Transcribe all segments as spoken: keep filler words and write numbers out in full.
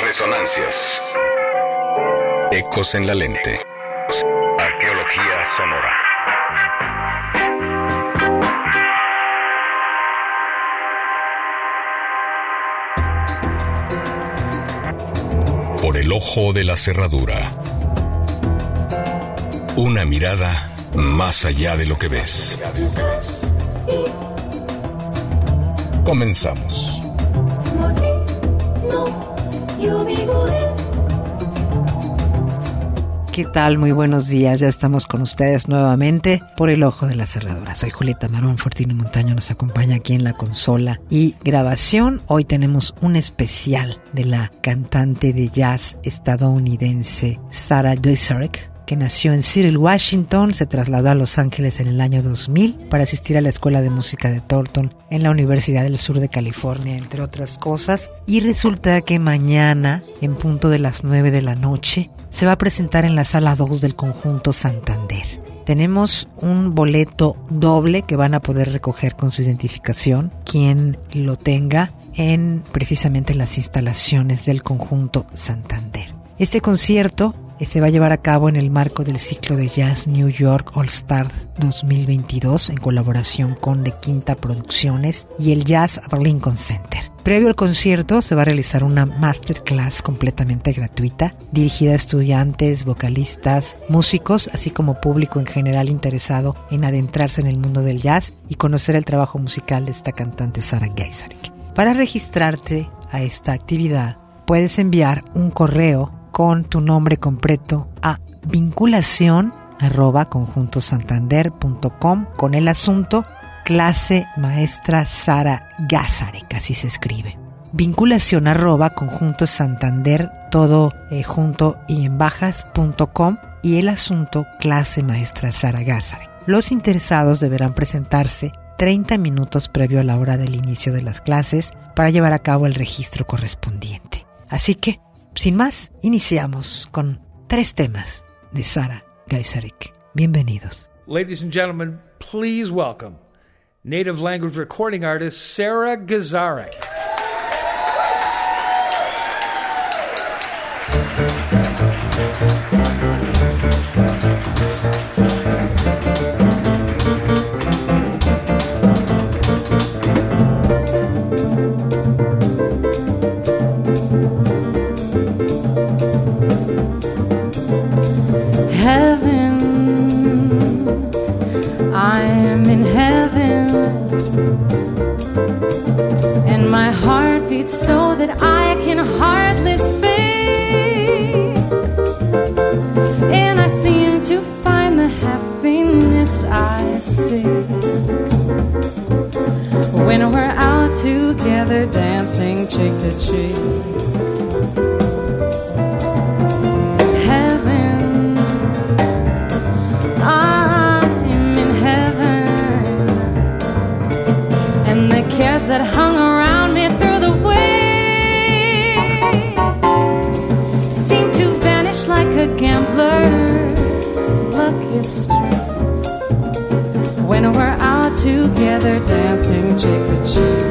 Resonancias. Ecos en la lente. Arqueología sonora. Por el ojo de la cerradura. Una mirada más allá de lo que ves. Comenzamos. ¿Qué tal? Muy buenos días. Ya estamos con ustedes nuevamente por el ojo de la cerradura. Soy Julieta Marón. Fortino Montaño nos acompaña aquí en la consola y grabación. Hoy tenemos un especial de la cantante de jazz estadounidense Sarah Gazarek, que nació en Seattle, Washington, se trasladó a Los Ángeles en el año dos mil para asistir a la Escuela de Música de Thornton en la Universidad del Sur de California, entre otras cosas. Y resulta que mañana, en punto de las nueve de la noche, se va a presentar en la Sala dos del Conjunto Santander. Tenemos un boleto doble que van a poder recoger con su identificación, quien lo tenga, en precisamente las instalaciones del Conjunto Santander. Este concierto se va a llevar a cabo en el marco del ciclo de Jazz New York All Stars dos mil veintidós en colaboración con The Quinta Producciones y el Jazz at Lincoln Center. Previo al concierto se va a realizar una masterclass completamente gratuita dirigida a estudiantes, vocalistas, músicos, así como público en general interesado en adentrarse en el mundo del jazz y conocer el trabajo musical de esta cantante Sarah Gazarek. Para registrarte a esta actividad puedes enviar un correo con tu nombre completo a vinculación arroba conjuntosantander punto com con el asunto clase maestra Sarah Gazarek, así se escribe. Vinculación arroba conjuntosantander, todo eh, junto y en bajas punto com, y el asunto clase maestra Sarah Gazarek. Los interesados deberán presentarse treinta minutos previo a la hora del inicio de las clases para llevar a cabo el registro correspondiente. Así que, sin más, iniciamos con tres temas de Sarah Gazarek. Bienvenidos. Ladies and gentlemen, please welcome native language recording artist Sarah Gazarek. So that I can hardly speak, and I seem to find the happiness I seek when we're out together dancing cheek to cheek. Heaven, I'm in heaven, and the cares that hung around me through the like a gambler's lucky streak when we're out together dancing cheek to cheek.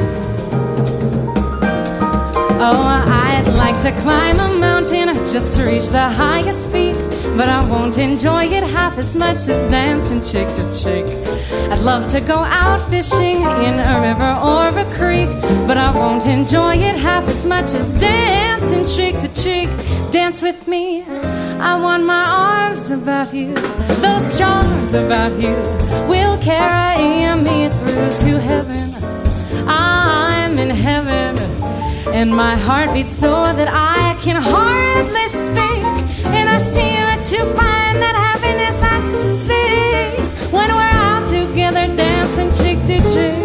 Oh, I'd like to climb a mountain just to reach the highest peak, but I won't enjoy it half as much as dancing cheek to cheek. I'd love to go out fishing in a river or a creek, but I won't enjoy it half as much as dancing cheek to cheek. Dance with me, I want my arms about you, those charms about you will carry me through to heaven. I'm in heaven, and my heart beats so that I can hardly speak, and I seem to find that happiness I see when we're out together dancing cheek to cheek.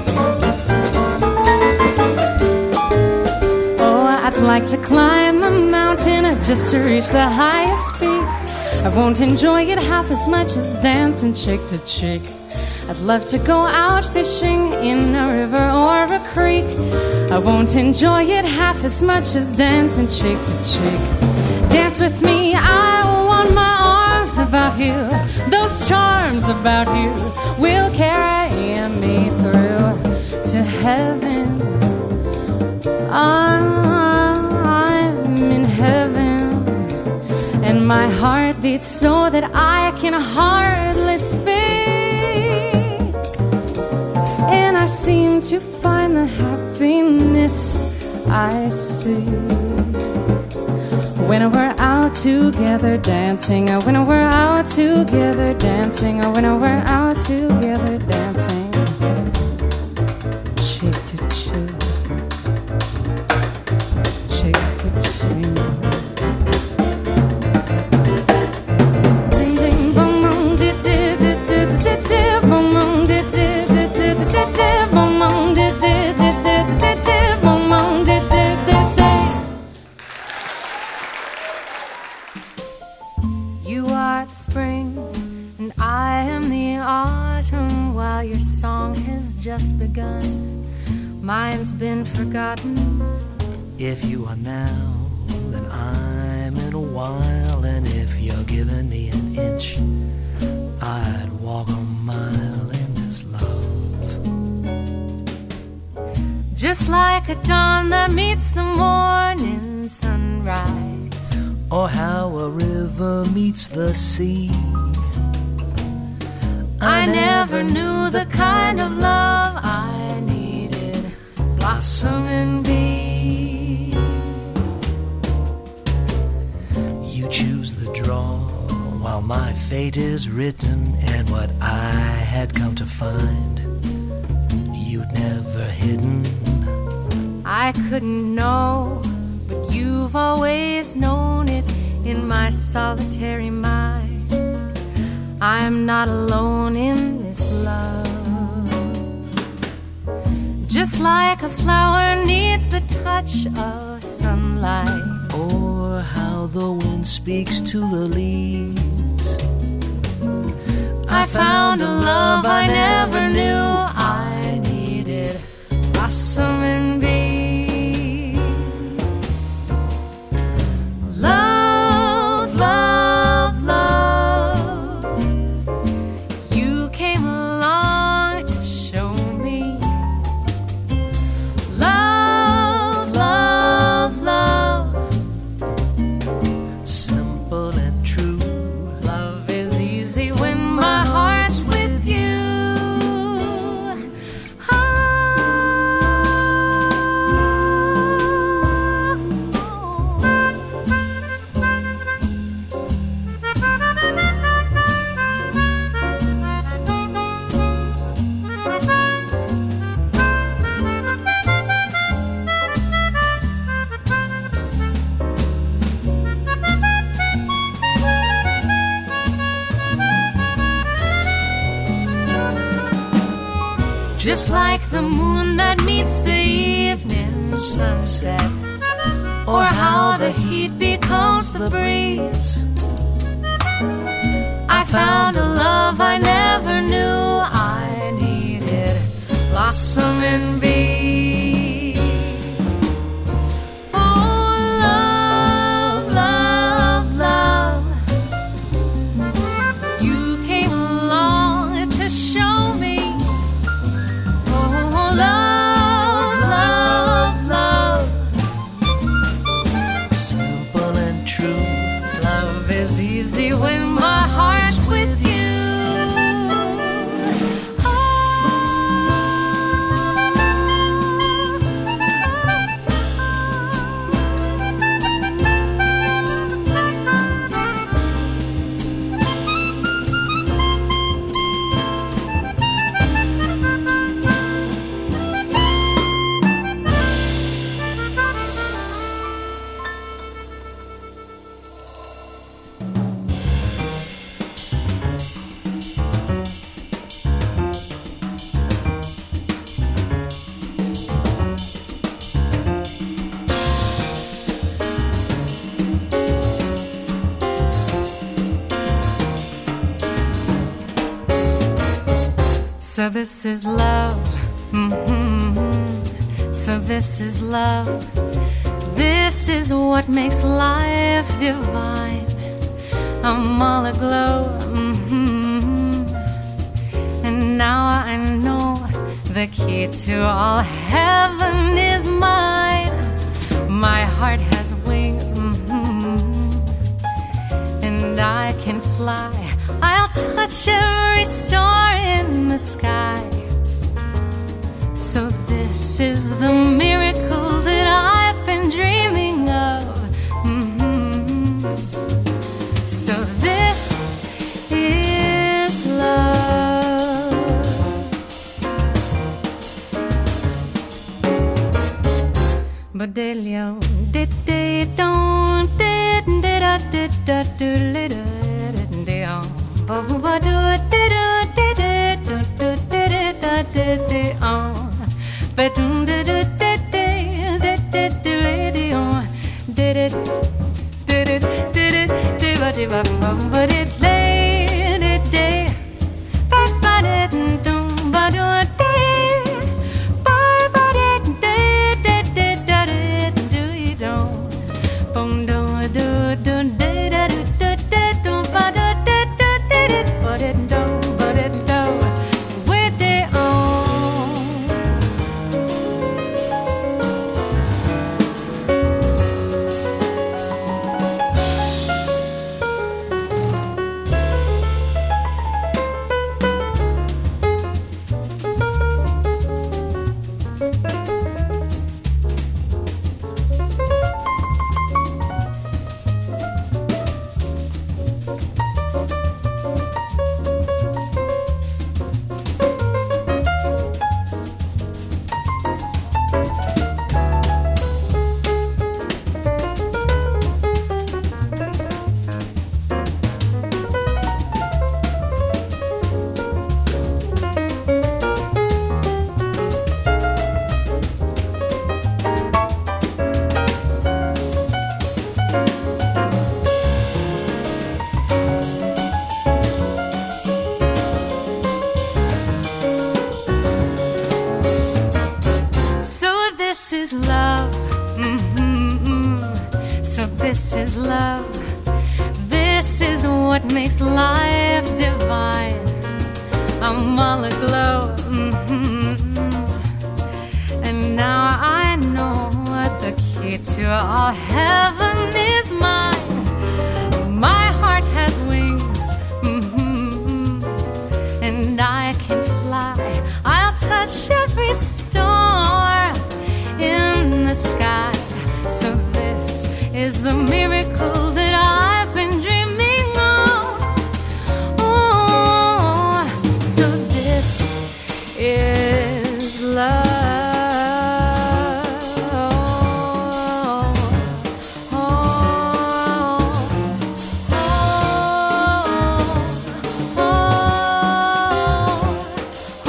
like to climb a mountain just to reach the highest peak. I won't enjoy it half as much as dancing chick to chick. I'd love to go out fishing in a river or a creek. I won't enjoy it half as much as dancing chick to chick. Dance with me, I want my arms about you. Those charms about you will carry me through to heaven. I'm in heaven, and my heart beats so that I can hardly speak. And I seem to find the happiness I see when we're out together dancing, or when we're out together dancing, or when we're out together dancing, cheek to cheek, cheek to cheek. You are the spring, and I am the autumn. While your song has just begun, mine's been forgotten. If you are now, then I'm in a while. And if you're giving me an inch, I'd walk a mile in this love. Just like a dawn that meets the morning sunrise, or how a river meets the sea. I, I never knew the kind of love I needed, blossom and bee. You choose the draw while my fate is written, and what I had come to find you'd never hidden. I couldn't know, but you've always known it in my solitary mind. I'm not alone in this love. Just like a flower needs the touch of sunlight, or how the wind speaks to the leaves. I found a love I never knew I needed, blossom and bee. Love, love, love, you came along to show me. Love, love, love, simple and true. Love is easy when my heart's with you. Just like the moon that meets the evening sunset, or how the heat becomes the breeze. I found a love I never knew I needed, blossom and bee. Oh, love, love, love, you came along to show me. Love, love, love, simple and true. Love is easy when my heart's with you. Oh. So this is love. Mm-hmm. So this is love. This is what makes life divine. I'm all aglow. Mm-hmm. And now I know the key to all heaven is mine. My heart has wings. Mm-hmm. And I can fly. I'll touch every star in the sky. So this is the miracle that I've been dreaming of. Mm-hmm. So this is love. But delio did they don't did did I did that do little did but what do it did it did it do do did it that did it on but did it did it did it do it on did it did it did it did it did it but it laid it day but but it don't but it did but but it did did did did it do it on boom do do do did it do did do but it did did it but it don't but it don't with it on. This is love. Mm-hmm. So this is love. This is what makes life divine. I'm all aglow. Mm-hmm. And now I know what the key to all heaven is mine. My heart has wings. Mm-hmm. And I can fly. I'll touch every star in the sky. So this is the miracle that I've been dreaming of. Oh, so this is love. Oh, oh, oh,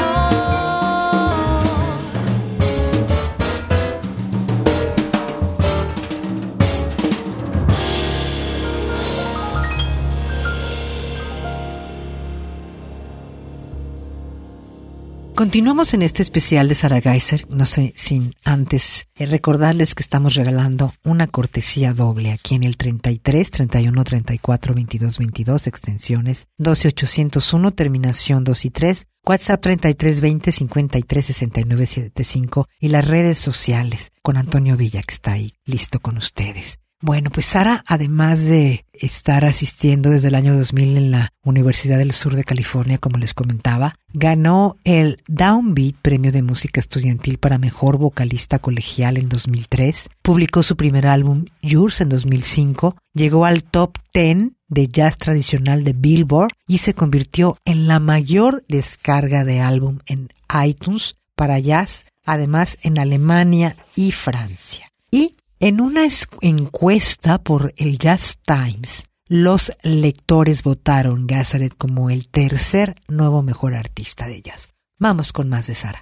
Continuamos en este especial de Sarah Geiser, no sé, sin antes eh, recordarles que estamos regalando una cortesía doble aquí en el treinta y tres, treinta y uno, treinta y cuatro, veintidós, veintidós, extensiones doce ochocientos uno, terminación dos y tres, WhatsApp treinta y tres veinte, cincuenta y tres, sesenta y nueve, setenta y cinco y las redes sociales con Antonio Villa, que está ahí listo con ustedes. Bueno, pues Sara, además de estar asistiendo desde el año dos mil en la Universidad del Sur de California, como les comentaba, ganó el Downbeat Premio de Música Estudiantil para Mejor Vocalista Colegial en dos mil tres, publicó su primer álbum Yours en dos mil cinco, llegó al top diez de jazz tradicional de Billboard y se convirtió en la mayor descarga de álbum en iTunes para jazz, además en Alemania y Francia. Y en una encuesta por el Jazz Times, los lectores votaron Gazaret como el tercer nuevo mejor artista de jazz. Vamos con más de Sara.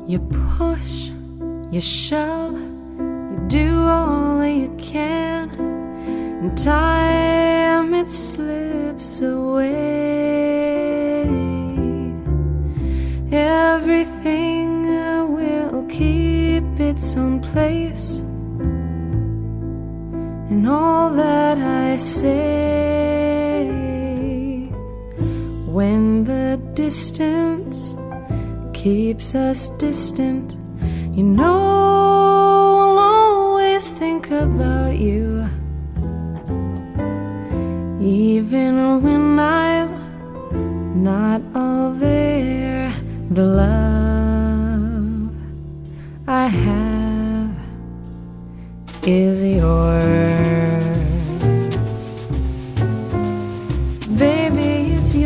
You push, you shove, you do all that you can, and time it slips away. Everything will keep its own place, and all that I say, when the distance keeps us distant, you know I'll always think about you, even when I'm not all there. The love I have is yours, baby, it's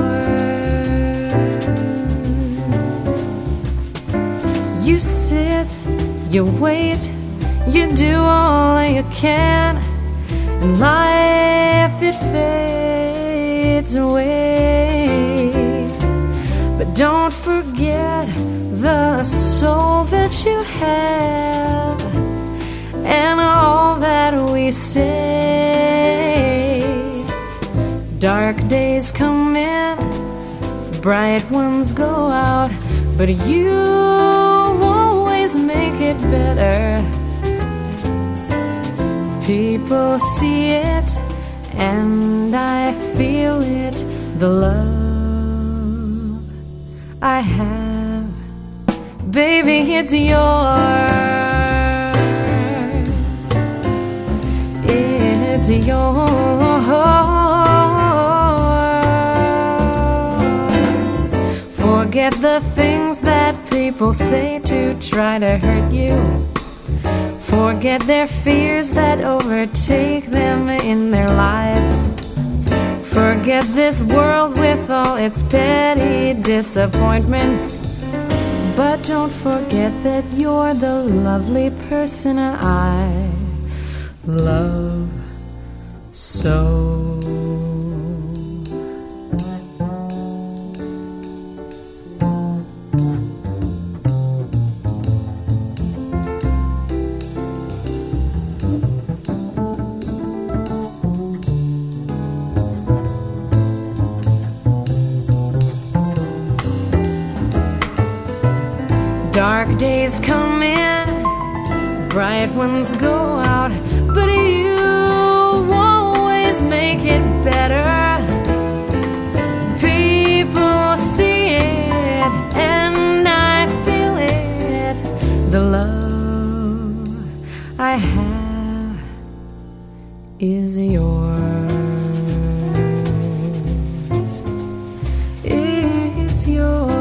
yours. You sit, you wait, you do all that you can, and life it fades away. But don't forget the soul that you have, and all that we say. Dark days come in, bright ones go out, but you always make it better. People see it, and I feel it, the love I have, baby, it's yours. It's yours. Forget the things that people say to try to hurt you. Forget their fears that overtake them in their lives. Forget this world with all its petty disappointments. But don't forget that you're the lovely person I love so. Dark days come in, bright ones go out, but you always make it better. People see it, and I feel it, the love I have is yours. It's yours.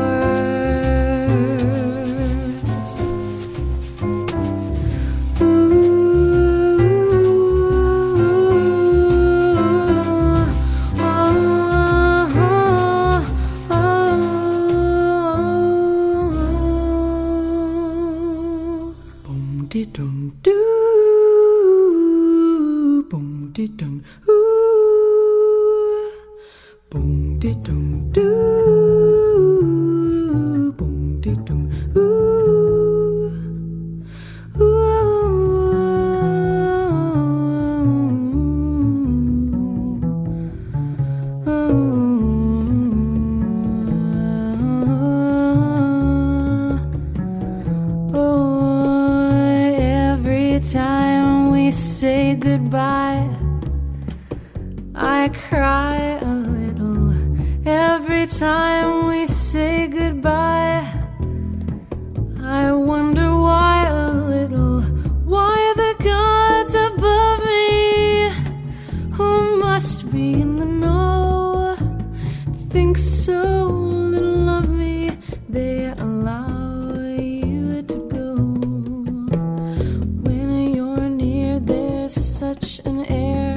Goodbye, I cry a little every time we say goodbye. I wonder why a little, why the gods above me, who must be in the know, think so little of me, they allow you to go. When you're near, there's such an air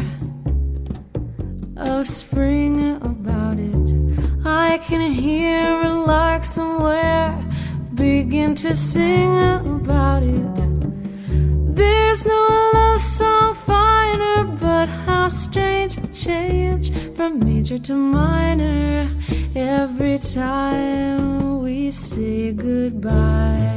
of spring about it. I can hear a lark somewhere begin to sing about it. There's no love song finer, but how strange the change from major to minor every time we say goodbye.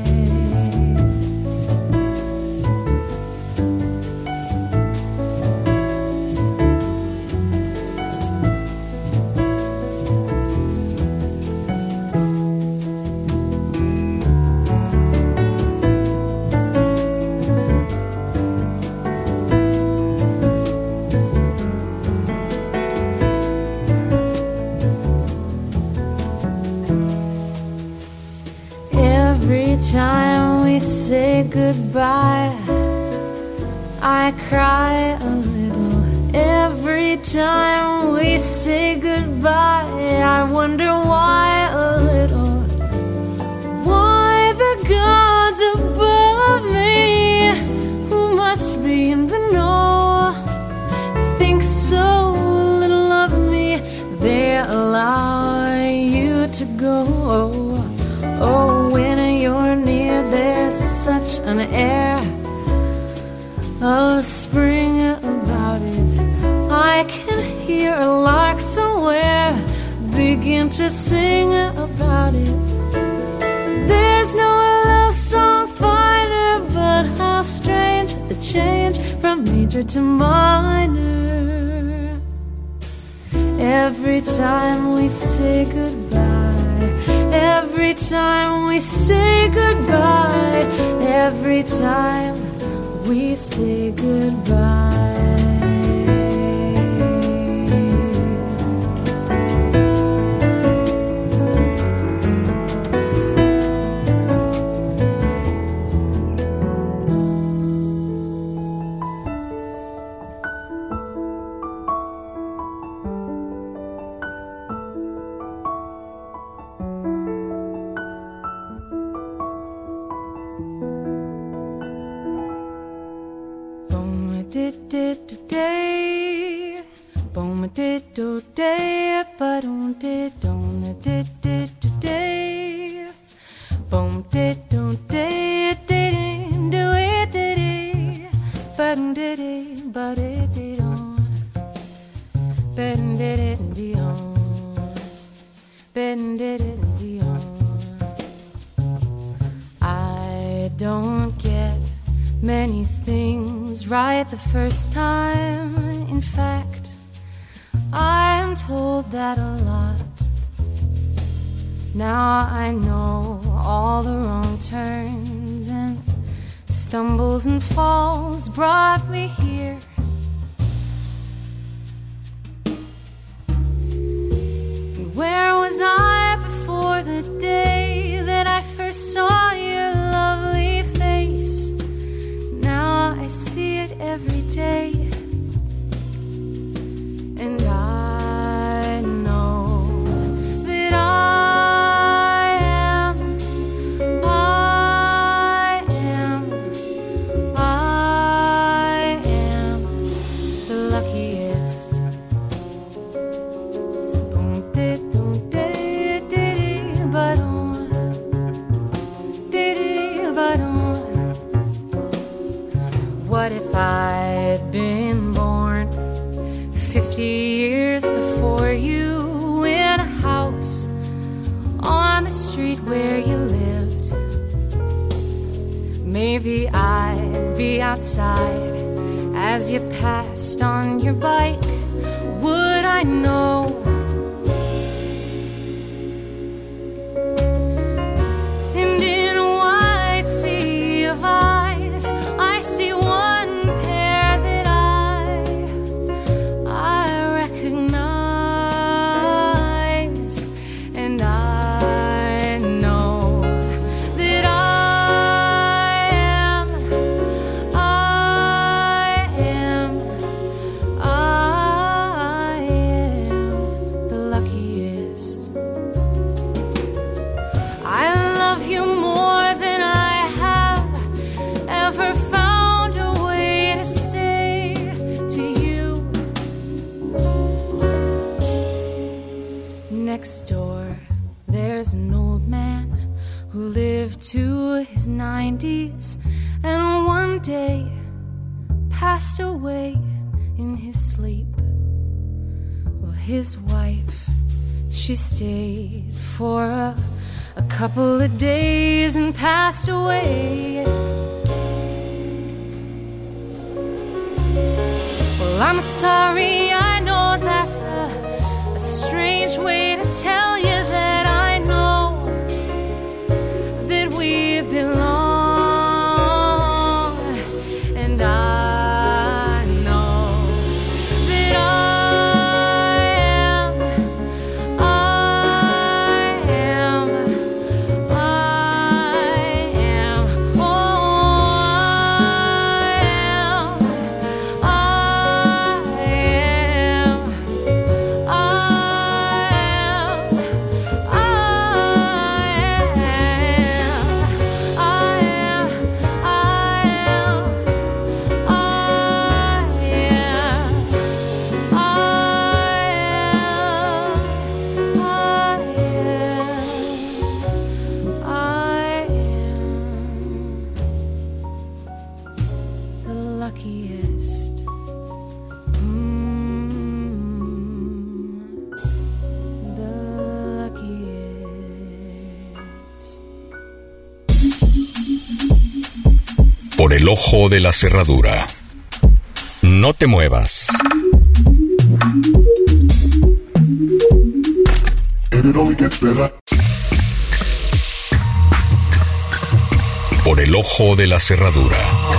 Time we say goodbye, I cry a little. Every time we say goodbye, I wonder why a little. Why the gods above me, who must be in the know, think so little of me, they allow you to go. Oh, when you're near, there's such an air of spring about it. I can hear a lark somewhere begin to sing about it. There's no love song finer, but how strange the change from major to minor. Every time we say goodbye, every time we say goodbye, every time we say goodbye. Day, boom, did do day, but on did don't did did day, boom, did do day, did do it, did it, but did it, but it did on, but did it, did on, but did it, did on. I don't get many things right the first time. In fact, I'm told that a lot. Now I know all the wrong turns and stumbles and falls brought me here. And where was I before the day that I first saw your lovely face? Now I see it every day, and I know that I am, I am, I am the luckiest. Boom, did, boom, did, did, but on, did, but on. What if I'd been born fifty years before you in a house on the street where you lived? Maybe I'd be outside as you passed on your bike. Would I know? And in a wide sea of eyes, I see one next door, there's an old man who lived to his nineties and one day passed away in his sleep. Well, his wife. She stayed for a, a couple of days and passed away. Well, I'm sorry, I know that's a, a strange way to tell you that I know that we belong. And I know that I am, I am, I am, oh, I am, I am, I am, I Por el ojo de la cerradura. No te muevas. Por el ojo de la cerradura.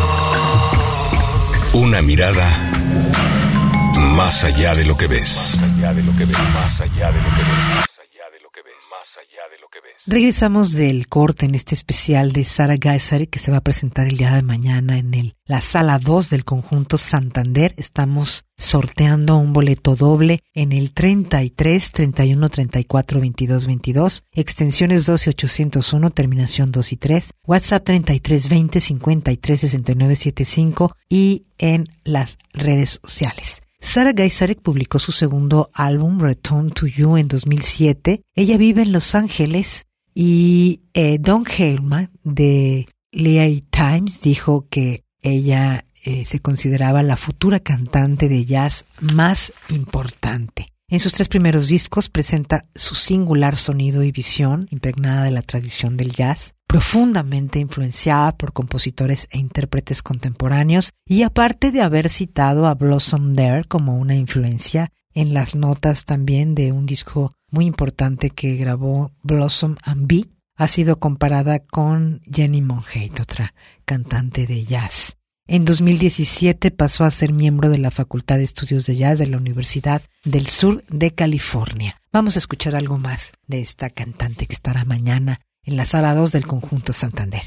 Una mirada más allá de lo que ves. Más allá de lo que ves. Más allá de lo que ves. Más allá de lo que ves. Más allá de lo que ves. Regresamos del corte en este especial de Sarah Gaisarik que se va a presentar el día de mañana en el, la sala dos del conjunto Santander. Estamos sorteando un boleto doble en el treinta y tres, treinta y uno, treinta y cuatro, veintidós, veintidós, extensiones doce ochocientos uno, terminación dos y tres, WhatsApp treinta y tres, veinte, cincuenta y tres, sesenta y nueve, setenta y cinco y en las redes sociales. Sarah Gaisarik publicó su segundo álbum, Return to You, en dos mil siete. Ella vive en Los Ángeles y eh, Don Hellman de L A Times dijo que ella eh, se consideraba la futura cantante de jazz más importante. En sus tres primeros discos presenta su singular sonido y visión impregnada de la tradición del jazz, profundamente influenciada por compositores e intérpretes contemporáneos, y aparte de haber citado a Blossom Dare como una influencia en las notas también de un disco muy importante que grabó Blossom and Bee, ha sido comparada con Jenny Monheit, otra cantante de jazz. En dos mil diecisiete pasó a ser miembro de la Facultad de Estudios de Jazz de la Universidad del Sur de California. Vamos a escuchar algo más de esta cantante que estará mañana en la sala dos del conjunto Santander.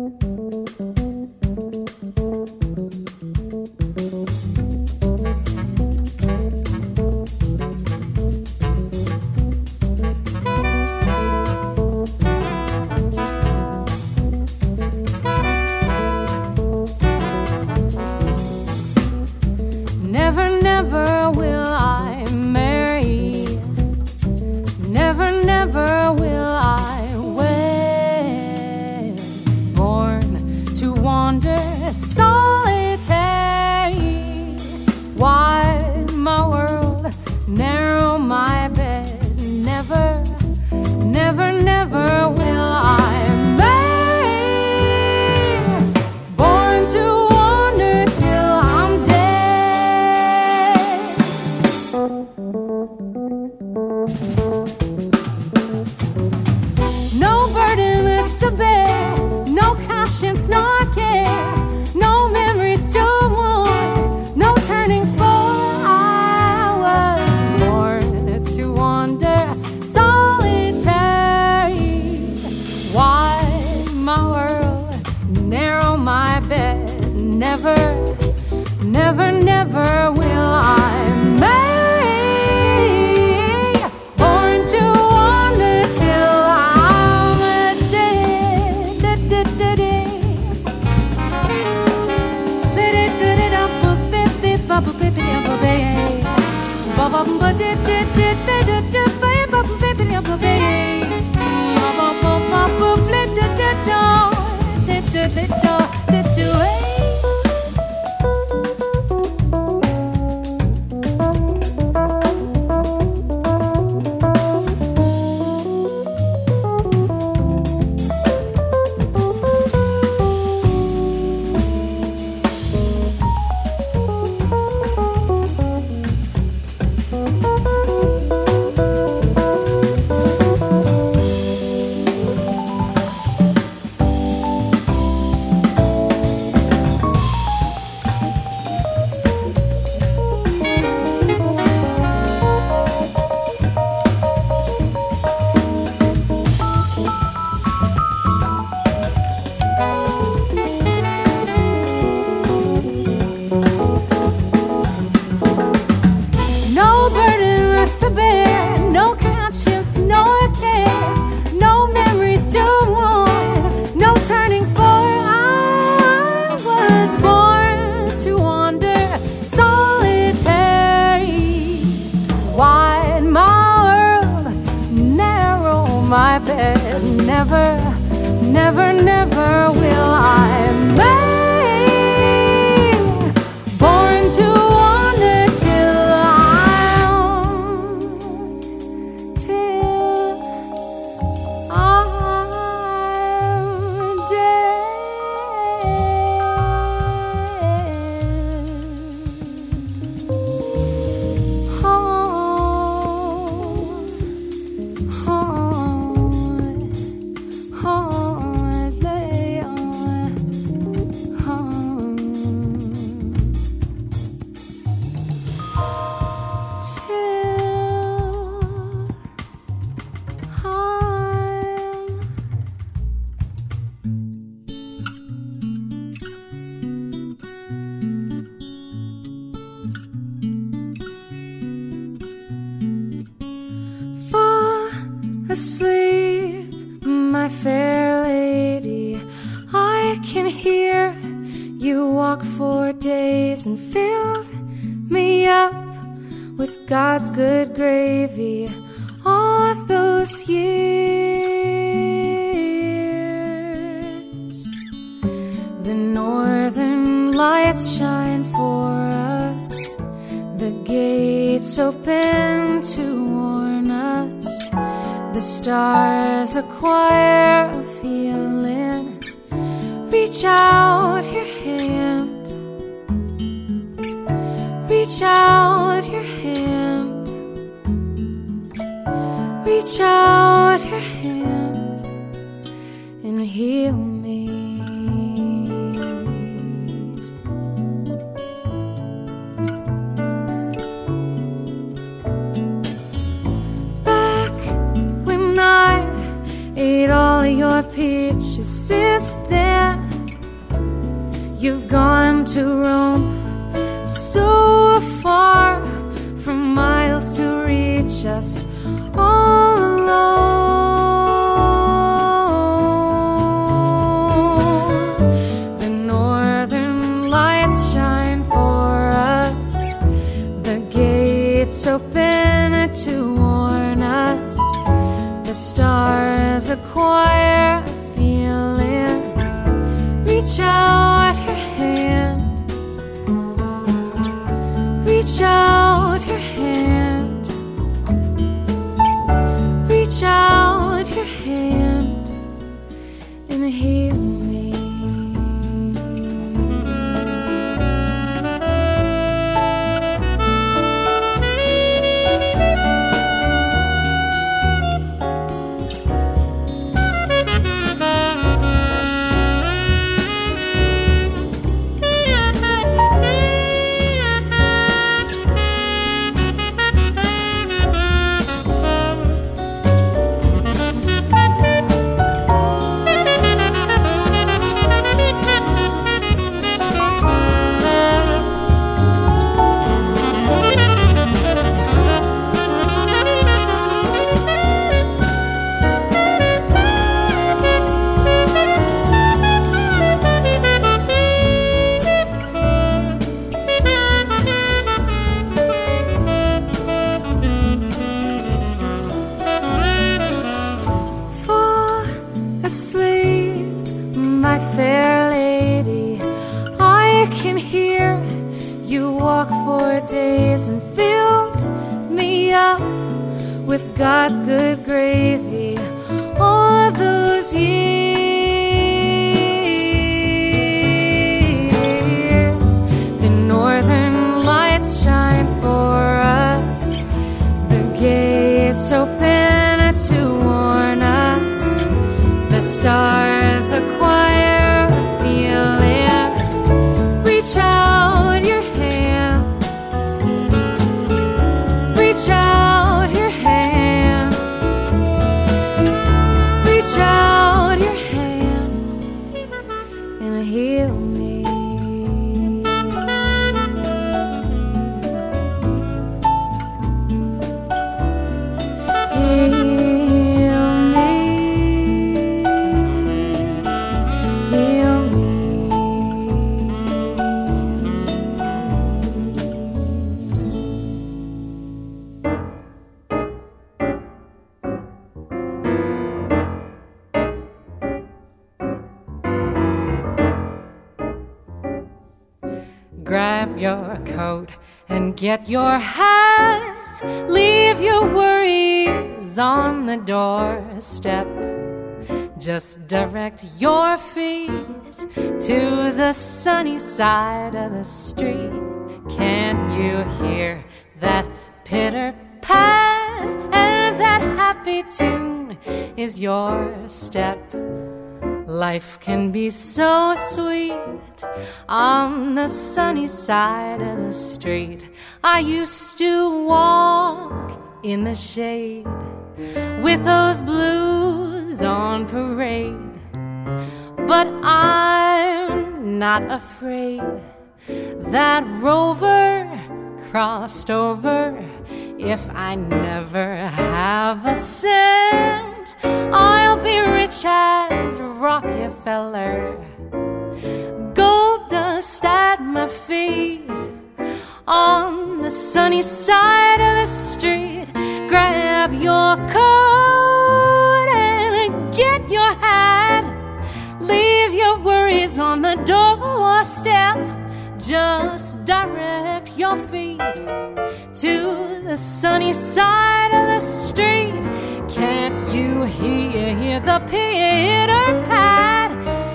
Never, never will I marry. Never, never will I wed. Born to wander solitary. Wide my world, narrow my bed. Never, never, never will I marry. Born to wander till I'm dead. No burden is to bear, no conscience nor care, no memories to mourn, no turning forward. I was born to wander solitary. Wide my world, narrow my bed. Never, never, never will I marry. Born to wander till I'm dead. I bet never, never, never will I be born to wander till I'm, till I'm dead. Asleep, my fair lady, I can hear you walk for days and filled me up with God's good gravy all those years. The northern lights shine for us, the gates open to warn us. The stars acquire a feeling. Reach out your hand. Reach out your hand. Reach out your hand and heal me. Ate all of your peaches. Since then, you've gone to Rome, so far from miles to reach us all alone. The northern lights shine for us, the gates open to warn us. The stars acquire a feeling. Reach out your hand. Reach out your hand. Reach out your hand and heal me. God's good gravy all those years. The northern lights shine for us, the gates open to warn us. The stars acquire a feeling. Reach out your hand. Reach out your hand. Reach out your hand. grab your coat and get your hat. Leave your worries on the doorstep. Just direct your feet to the sunny side of the street. Can't you hear that pitter-pat? And that happy tune is your step. Life can be so sweet on the sunny side of the street. I used to walk in the shade with those blues on parade, but I'm not afraid that Rover crossed over. If I never have a cent, I'll be rich as Rockefeller. Gold dust at my feet on the sunny side of the street. Grab your coat and get your hat. Leave your worries on the doorstep. Just direct your feet to the sunny side of the street. Can't you hear the pitter-pat?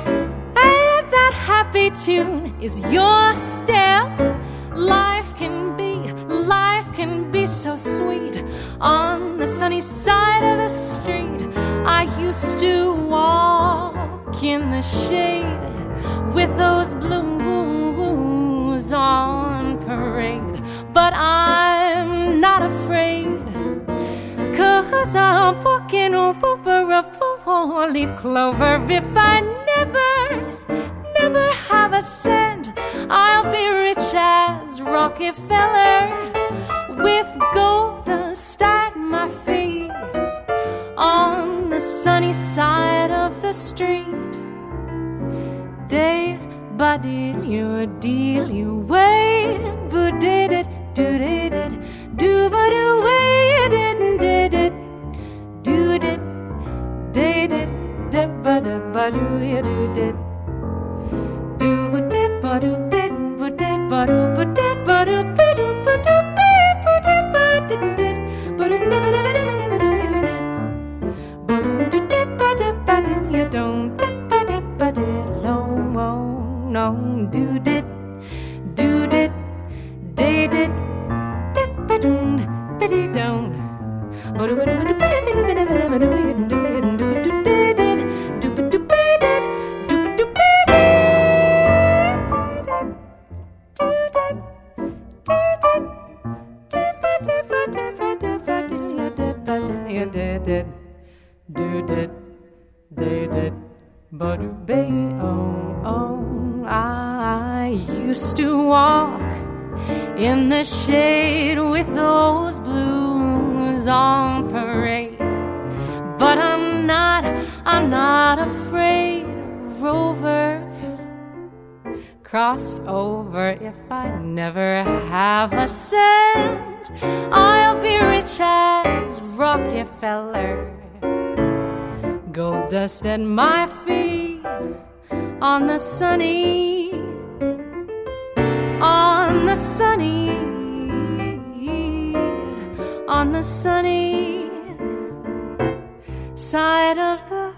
And that happy tune is your step. Life can be, life can be so sweet on the sunny side of the street. I used to walk in the shade with those blues on parade, but I'm not afraid, 'cause I'm walking over a four-leaf clover. If I never, never have a cent, I'll be rich as Rockefeller, with gold dust at my feet on the sunny side of the street. Day by day, you deal you way, but did it, do did it, do but do way, you didn't did it, do it, did it, did but but do you do did, do but did but do bit, but did but do but did but do bit, but do bit, but did but didn't did, but it never never never never do you did, but do did but did but you don't did but did but did long won't. No, do did, do did, day did, dip a doon, biddy down. But what do do I used to walk in the shade with those blues on parade, but I'm not, I'm not afraid. Rover crossed over. If I never have a cent, I'll be rich as Rockefeller. Gold dust at my feet on the sunny, on the sunny, on the sunny side of the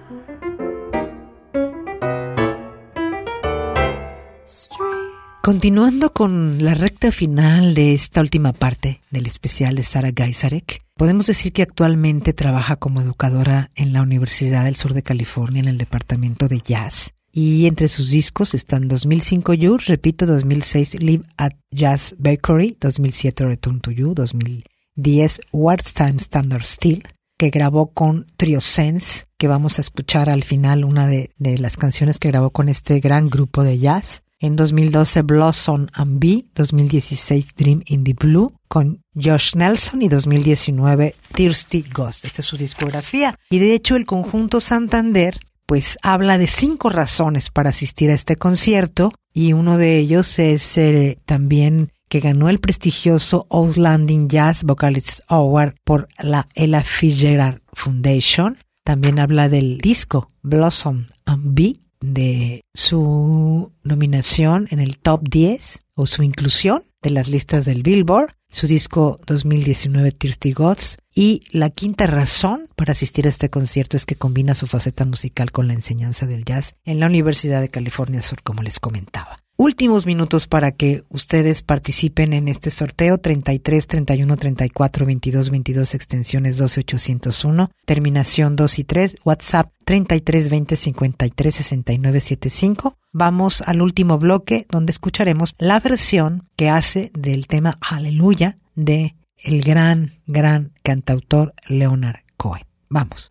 street. Continuando con la recta final de esta última parte del especial de Sarah Gajsarek, podemos decir que actualmente trabaja como educadora en la Universidad del Sur de California en el departamento de jazz. Y entre sus discos están dos mil cinco You, repito, dos mil seis Live at Jazz Bakery, dos mil siete Return to You, dos mil diez Wartime Standard Still, que grabó con Trio Sense, que vamos a escuchar al final una de, de las canciones que grabó con este gran grupo de jazz. En dos mil doce Blossom and Bee, dos mil dieciséis Dream in the Blue con Josh Nelson y dos mil diecinueve Thirsty Ghost. Esta es su discografía. Y de hecho el conjunto Santander pues habla de cinco razones para asistir a este concierto, y uno de ellos es eh, también que ganó el prestigioso Outstanding Jazz Vocalist Award por la Ella Fitzgerald Foundation. También habla del disco Blossom and Bee, de su nominación en el top diez o su inclusión de las listas del Billboard, su disco dos mil diecinueve Thirsty Gods, y la quinta razón para asistir a este concierto es que combina su faceta musical con la enseñanza del jazz en la Universidad de California Sur, como les comentaba. Últimos minutos para que ustedes participen en este sorteo: treinta y tres, treinta y uno, treinta y cuatro, veintidós, veintidós, extensiones doce ochocientos uno, terminación dos y tres, WhatsApp treinta y tres, veinte, cincuenta y tres, sesenta y nueve setenta y cinco. Vamos al último bloque, donde escucharemos la versión que hace del tema Aleluya de el gran, gran cantautor Leonard Cohen. Vamos.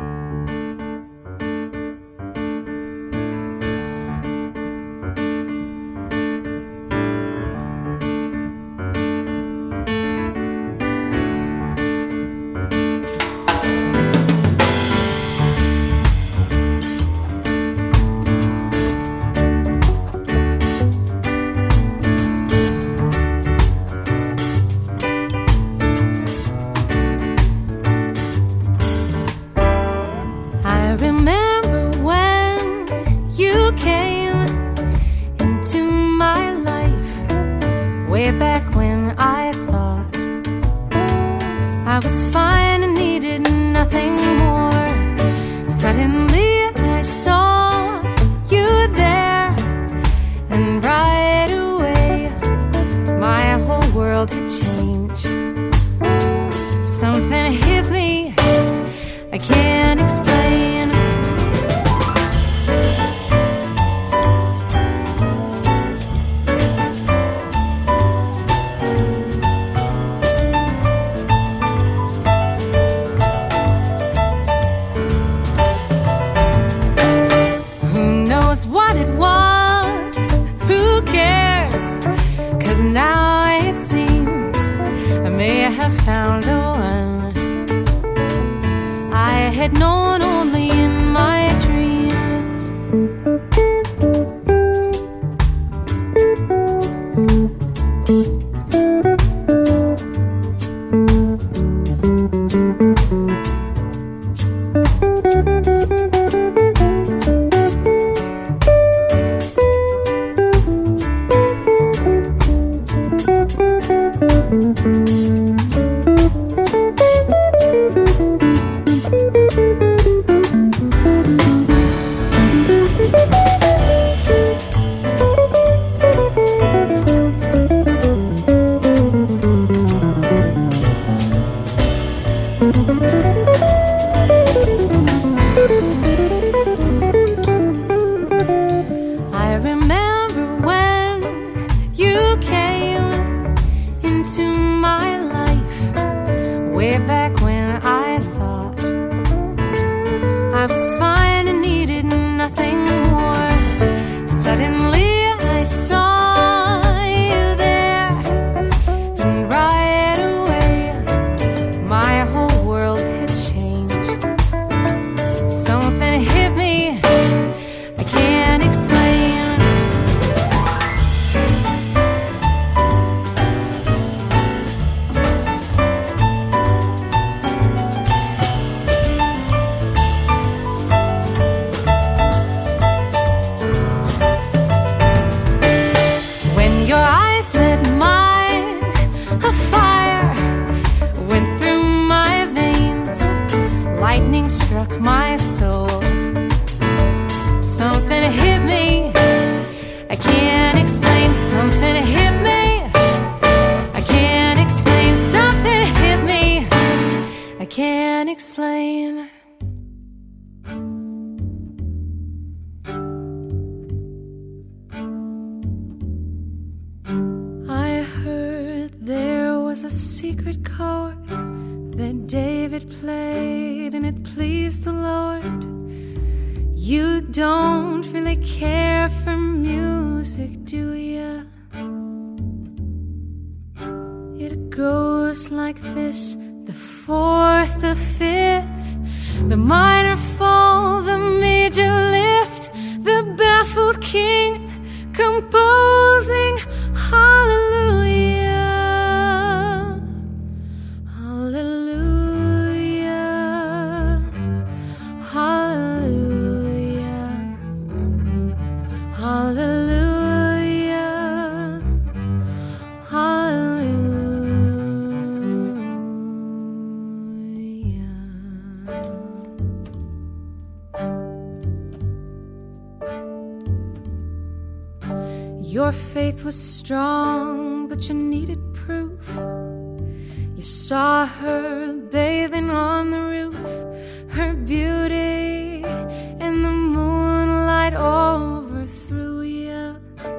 Your faith was strong, but you needed proof. You saw her bathing on the roof, her beauty in the moonlight overthrew you.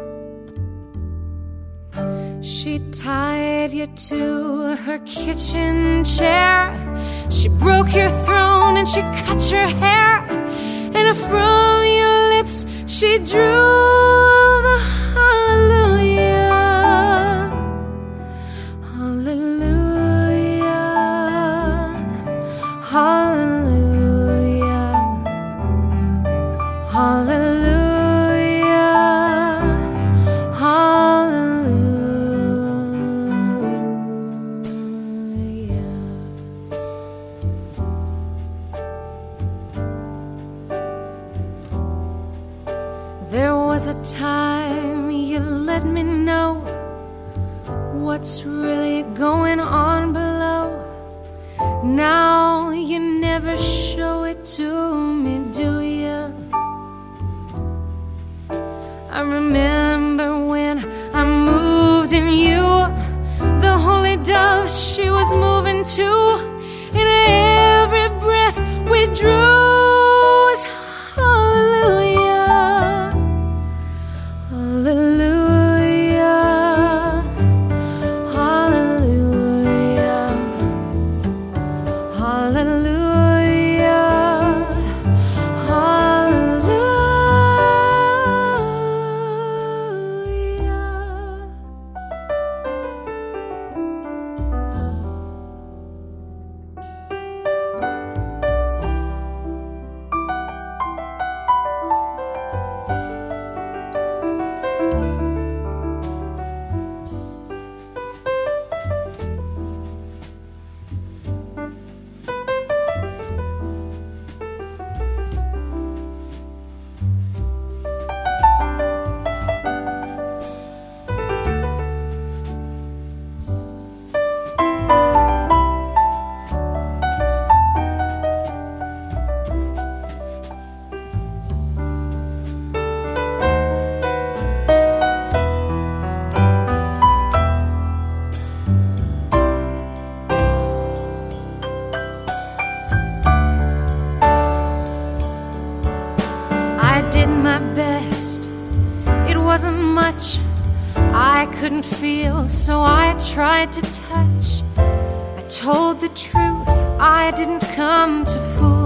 She tied you to her kitchen chair. She broke your throne and she cut your hair. And from your lips she drew the hallelujah. Hallelujah. Hallelujah. Hallelujah. Hallelujah. There was a time you let me know what's really going on below. Now you never show it to me, do you? I remember when I moved in you, the holy dove she was moving too. In every breath we drew was hallelujah. Hallelujah. Hallelujah. Hallelujah. I couldn't feel, so I tried to touch. I told the truth, I didn't come to fool.